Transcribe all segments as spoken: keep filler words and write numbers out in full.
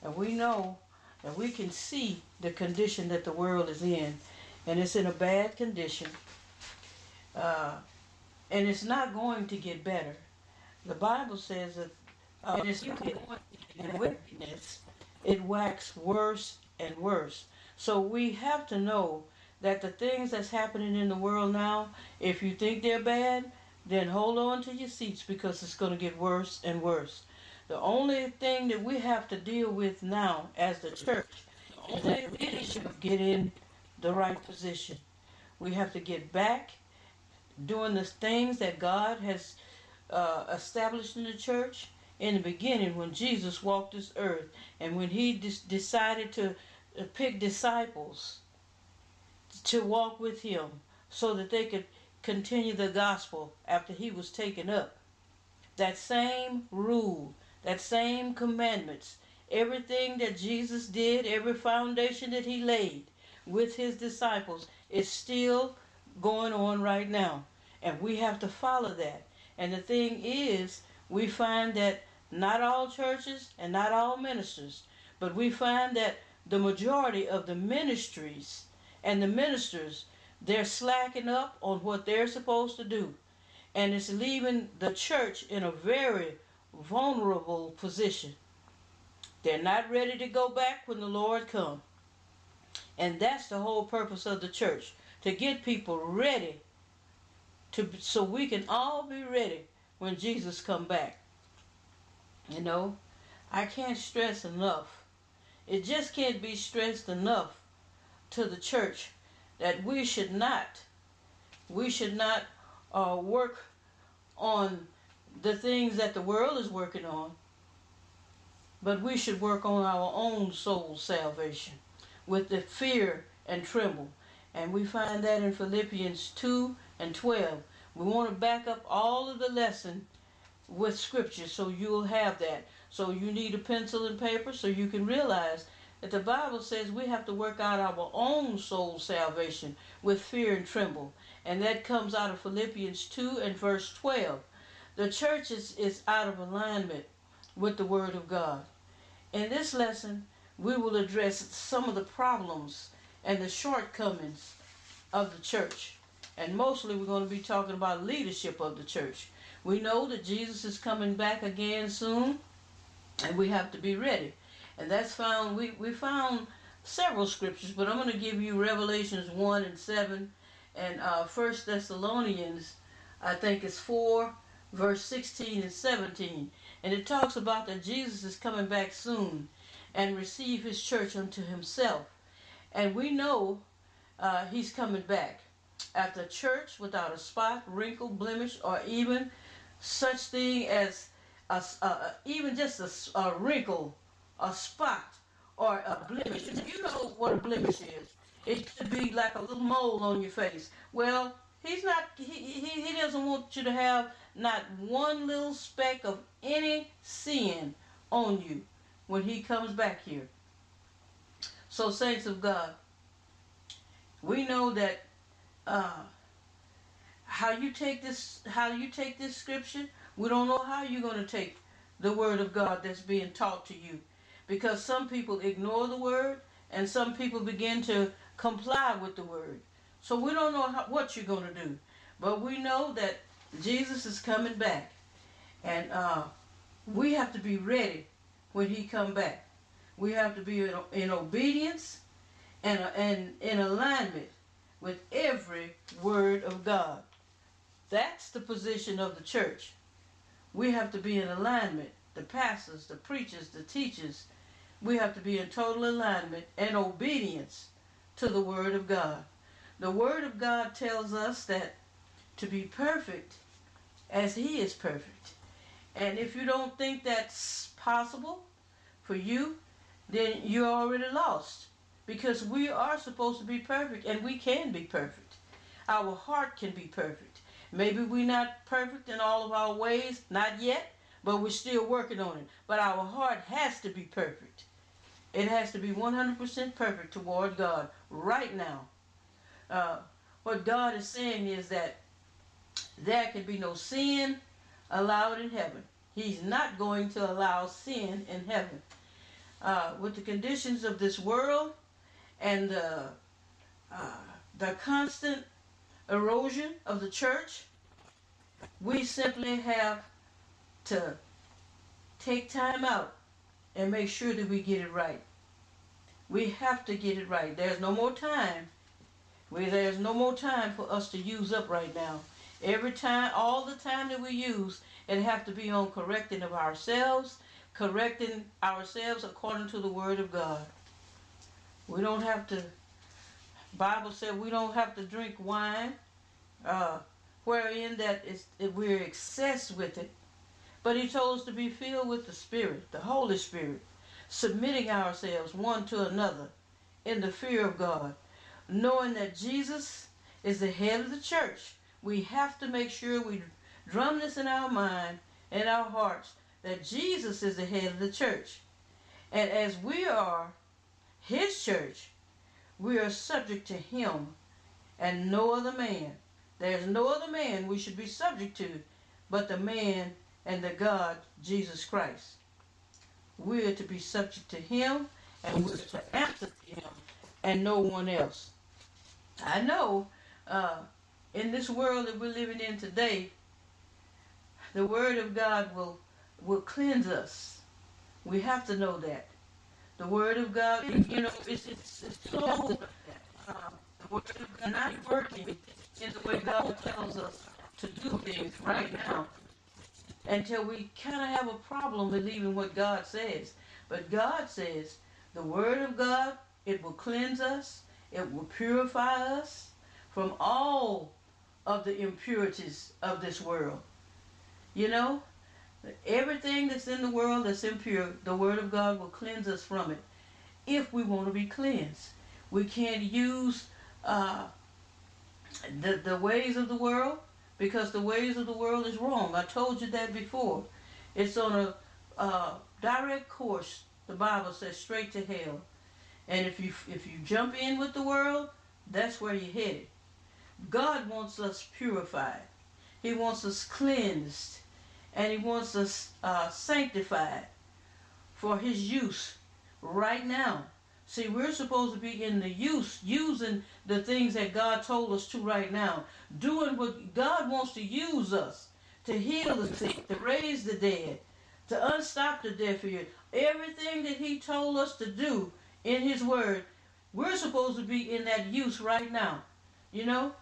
And we know that we can see the condition that the world is in, and it's in a bad condition. Uh, and it's not going to get better. The Bible says that uh, it's in wickedness, it waxes worse and worse. So we have to know that the things that's happening in the world now, if you think they're bad, then hold on to your seats because it's going to get worse and worse. The only thing that we have to deal with now as the church is that we should get in the right position. We have to get back doing the things that God has uh, established in the church in the beginning when Jesus walked this earth and when he des- decided to uh, pick disciples to walk with him so that they could continue the gospel after he was taken up. That same rule, that same commandments, everything that Jesus did, every foundation that he laid with his disciples is still going on right now. And we have to follow that. And the thing is, we find that not all churches and not all ministers, but we find that the majority of the ministries and the ministers, they're slacking up on what they're supposed to do. And it's leaving the church in a very vulnerable position. They're not ready to go back when the Lord comes. And that's the whole purpose of the church, to get people ready to so we can all be ready when Jesus come back. You know, I can't stress enough. It just can't be stressed enough to the church that we should not we should not uh, work on the things that the world is working on, but we should work on our own soul salvation with the fear and tremble. And we find that in Philippians two and twelve. We want to back up all of the lesson with scripture so you'll have that. So you need a pencil and paper so you can realize that the Bible says we have to work out our own soul salvation with fear and tremble. And that comes out of Philippians two and verse twelve. The church is, is out of alignment with the Word of God. In this lesson, we will address some of the problems and the shortcomings of the church. And mostly we're going to be talking about leadership of the church. We know that Jesus is coming back again soon, and we have to be ready. And that's found, we, we found several scriptures, but I'm going to give you Revelations one and seven, and uh, First Thessalonians, I think it's four, verse sixteen and seventeen. And it talks about that Jesus is coming back soon and receive his church unto himself. And we know uh, he's coming back after a church without a spot, wrinkle, blemish, or even such thing as a, a, even just a, a wrinkle, a spot, or a blemish. You know what a blemish is. It could be like a little mole on your face. Well, he's not. He, he, he doesn't want you to have not one little speck of any sin on you when he comes back here. So, saints of God, we know that uh, how you take this, how you take this scripture. We don't know how you're going to take the word of God that's being taught to you, because some people ignore the word and some people begin to comply with the word. So we don't know how, what you're going to do, but we know that Jesus is coming back, and uh, we have to be ready when he come back. We have to be in, in obedience and, uh, and in alignment with every word of God. That's the position of the church. We have to be in alignment. The pastors, the preachers, the teachers, we have to be in total alignment and obedience to the Word of God. The Word of God tells us that to be perfect as he is perfect. And if you don't think that's possible for you, then you're already lost. Because we are supposed to be perfect, and we can be perfect. Our heart can be perfect. Maybe we're not perfect in all of our ways, not yet, but we're still working on it. But our heart has to be perfect. It has to be one hundred percent perfect toward God right now. Uh, what God is saying is that there can be no sin allowed in heaven. He's not going to allow sin in heaven. uh, with the conditions of this world and the, uh, the constant erosion of the church, we simply have to take time out and make sure that we get it right. We have to get it right. There's no more time. We, there's no more time for us to use up right now. Every time, all the time that we use, it have to be on correcting of ourselves, correcting ourselves according to the Word of God. We don't have to, Bible said we don't have to drink wine, uh, wherein that is we're excess with it. But he told us to be filled with the Spirit, the Holy Spirit, submitting ourselves one to another in the fear of God, knowing that Jesus is the head of the church. We have to make sure we drum this in our mind and our hearts, that Jesus is the head of the church. And as we are his church, we are subject to him and no other man. There's no other man we should be subject to but the man and the God, Jesus Christ. We are to be subject to him, and we're to answer to him and no one else. I know uh, in this world that we're living in today, the Word of God will will cleanse us. We have to know that. The Word of God, you know, it's, it's, it's so, uh, the Word of God not working in the way God tells us to do things right now, until we kind of have a problem believing what God says. But God says the Word of God, it will cleanse us, it will purify us from all of the impurities of this world. You know, everything that's in the world that's impure, the Word of God will cleanse us from it if we want to be cleansed. We can't use uh, the, the ways of the world, because the ways of the world is wrong. I told you that before. It's on a uh, direct course, the Bible says, straight to hell. And if you if you jump in with the world, that's where you're headed. God wants us purified. He wants us cleansed. And he wants us uh, sanctified for his use right now. See, we're supposed to be in the use, using the things that God told us to right now. Doing what God wants to use us to heal the sick, to raise the dead, to unstop the deaf ear. Everything that he told us to do in his word, we're supposed to be in that use right now. You know?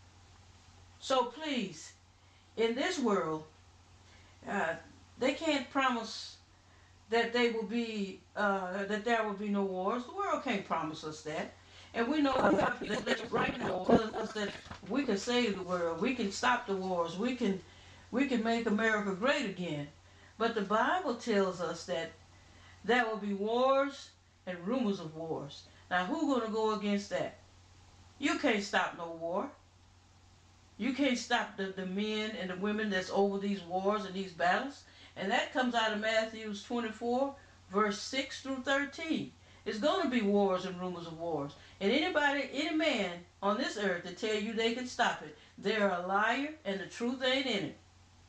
So please, in this world, uh, they can't promise that they will be, uh, that there will be no wars. The world can't promise us that. And we know that right now telling us that we can save the world, we can stop the wars, we can, we can make America great again. But the Bible tells us that there will be wars and rumors of wars. Now, who's going to go against that? You can't stop no war. You can't stop the, the men and the women that's over these wars and these battles. And that comes out of Matthew twenty-four, verse six through thirteen. It's going to be wars and rumors of wars. And anybody, any man on this earth that tell you they can stop it, they're a liar and the truth ain't in it.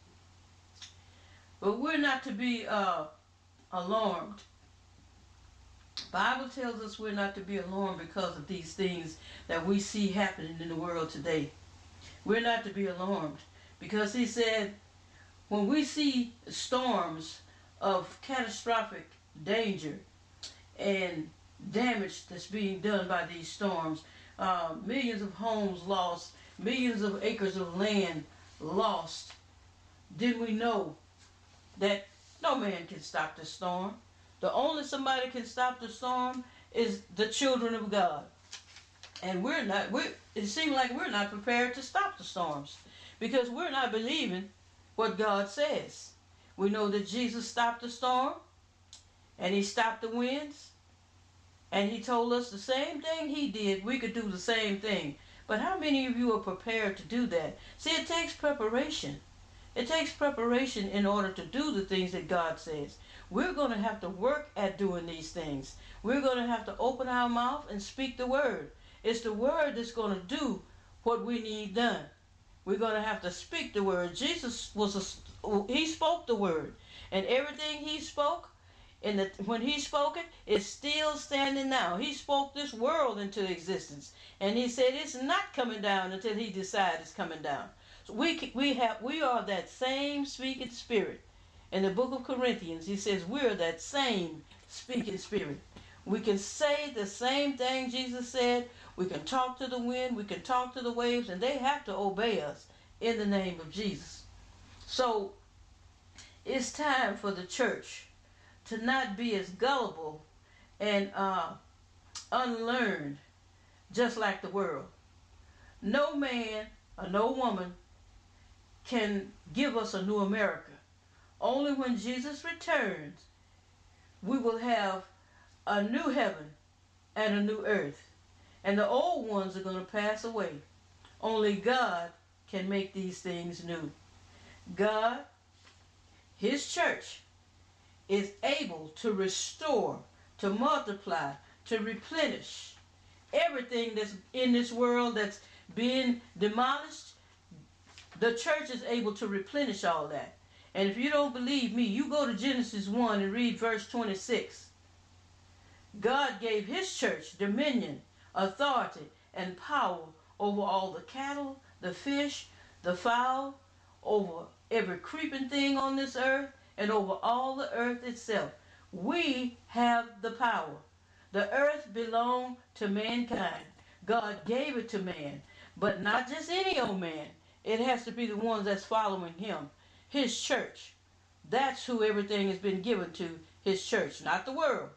But we're not to be uh, alarmed. The Bible tells us we're not to be alarmed because of these things that we see happening in the world today. We're not to be alarmed because he said, when we see storms of catastrophic danger and damage that's being done by these storms, uh, millions of homes lost, millions of acres of land lost, then we know that no man can stop the storm. The only somebody can stop the storm is the children of God. And we're not, we it seems like we're not prepared to stop the storms because we're not believing what God says. We know that Jesus stopped the storm and he stopped the winds, and he told us the same thing he did, we could do the same thing. But how many of you are prepared to do that? See, it takes preparation. It takes preparation in order to do the things that God says. We're going to have to work at doing these things. We're going to have to open our mouth and speak the word. It's the word that's going to do what we need done. We're going to have to speak the word. Jesus was a, he spoke the word, and everything he spoke, And the, when he spoke it, it's still standing now. He spoke this world into existence, and he said it's not coming down until he decides it's coming down. So we we have we are that same speaking spirit. In the book of Corinthians, he says we're that same speaking spirit. We can say the same thing Jesus said. We can talk to the wind. We can talk to the waves, and they have to obey us in the name of Jesus. So it's time for the church to not be as gullible and uh, unlearned, just like the world. No man or no woman can give us a new America. Only when Jesus returns, we will have a new heaven and a new earth. And the old ones are going to pass away. Only God can make these things new. God, his church, is able to restore, to multiply, to replenish everything that's in this world that's being demolished. The church is able to replenish all that. And if you don't believe me, you go to Genesis one and read verse twenty-six. God gave his church dominion, authority, and power over all the cattle, the fish, the fowl, over every creeping thing on this earth, and over all the earth itself. We have the power. The earth belonged to mankind. God gave it to man, but not just any old man. It has to be the ones that's following him, his church. That's who everything has been given to, his church, not the world.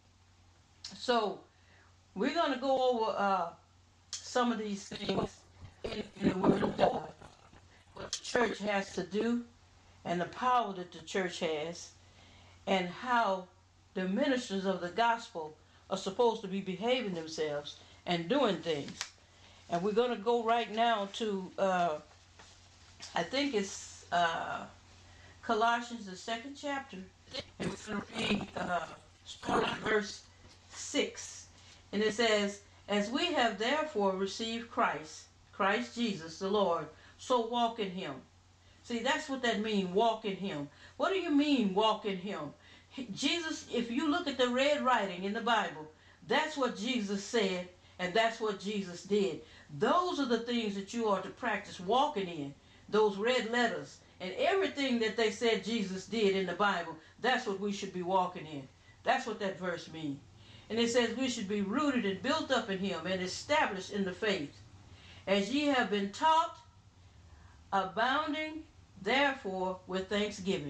So we're going to go over uh, some of these things in, in the Word of God. What the church has to do, and the power that the church has, and how the ministers of the gospel are supposed to be behaving themselves and doing things. And we're going to go right now to, uh, I think it's uh, Colossians, the second chapter, and we're going to read uh, starting at verse six. And it says, as we have therefore received Christ, Christ Jesus the Lord, so walk in him. See, that's what that means, walk in him. What do you mean, walk in him? Jesus, if you look at the red writing in the Bible, that's what Jesus said, and that's what Jesus did. Those are the things that you are to practice walking in, those red letters. And everything that they said Jesus did in the Bible, that's what we should be walking in. That's what that verse means. And it says we should be rooted and built up in him and established in the faith. As ye have been taught, abounding therefore with thanksgiving.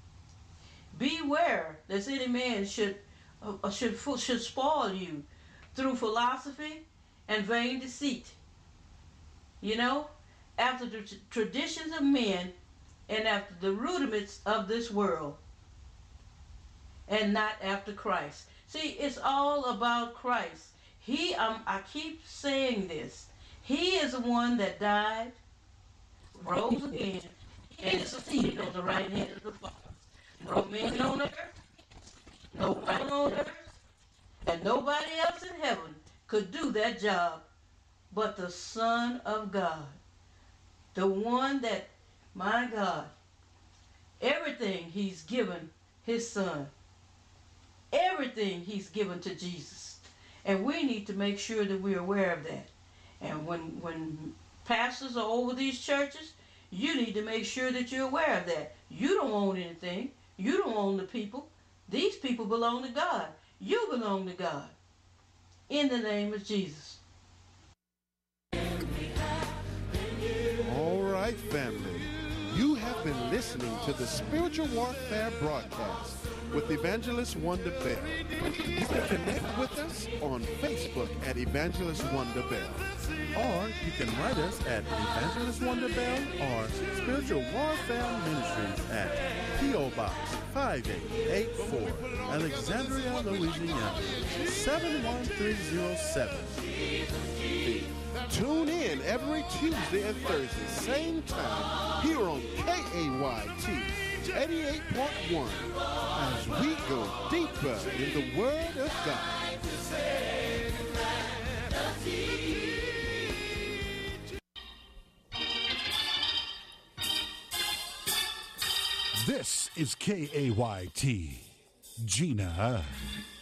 Beware lest any man should uh, should should spoil you through philosophy and vain deceit. You know, after the t- traditions of men and after the rudiments of this world, and not after Christ. See, it's all about Christ. He, um, I keep saying this. He is the one that died, rose again, and is seated on the right hand of the Father. No man on earth, no one on earth, and nobody else in heaven could do that job but the Son of God. The one that, my God, everything he's given his Son. Everything he's given to Jesus. And we need to make sure that we're aware of that. And when when pastors are over these churches, you need to make sure that you're aware of that. You don't own anything. You don't own the people. These people belong to God. You belong to God. In the name of Jesus. All right, family. You have been listening to the Spiritual Warfare Broadcast with Evangelist Wonder Bell. You can connect with us on Facebook at Evangelist Wonder Bell. Or you can write us at Evangelist Wonder Bell or Spiritual Warfare Ministries at P O. Box five eight eight four, Alexandria, Louisiana, seven one three zero seven. Tune in every Tuesday and Thursday, same time, here on K A Y T eighty-eight point one, as we go deeper in the Word of God. This is K A Y T, Gina.